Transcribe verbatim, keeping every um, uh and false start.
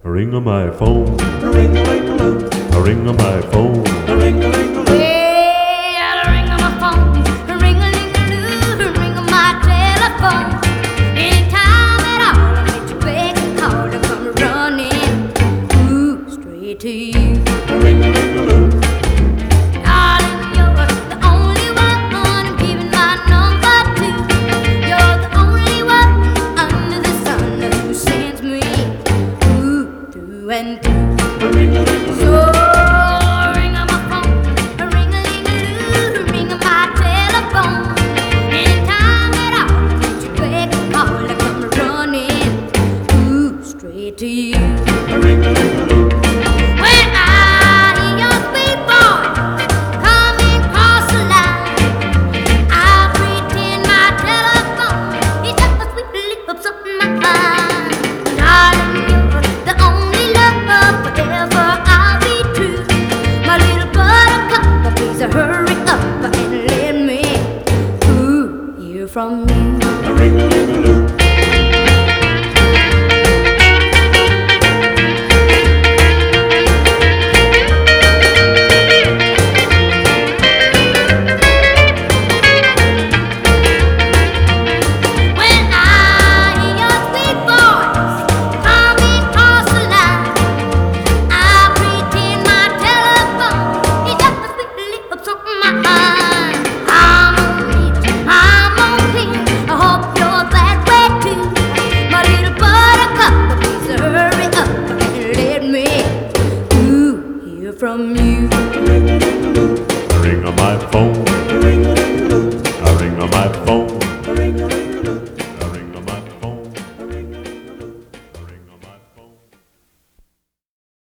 Ring on my phone, A ring a ring a loo, a ring on my phone. a ring a ring a loo. Well, a ring on my phone, a ring-a-ling-a-loo, a ring on my telephone. Anytime at all, I let you beg and call to come running, ooh, straight to you. A ring a ring a loo, Darling, you're the only one I'm giving my number to. You're the only one under the sun who sends me, ooh, through and through. a ring a ring a loo. So ring on my phone, a ring-a-ling-a-loo, ring on my telephone. Anytime at all, let you beg and call to come running, ooh, straight to you. A ring a ring a loo, When I hear your sweet voice coming across the line, I pretend my telephone is just a sweet lips of mine. Darling, you're the only love forever I'll be true. My little buttercup, please hurry up and let me, ooh, hear from you. a ring a ring a loo. When I hear your sweet voice coming across the line, I pretend my telephone is just the sweet lips of mine. I'm on it, I'm on it, I hope you're that way too. My little buttercup, please hurry up and let me, ooh, hear from you.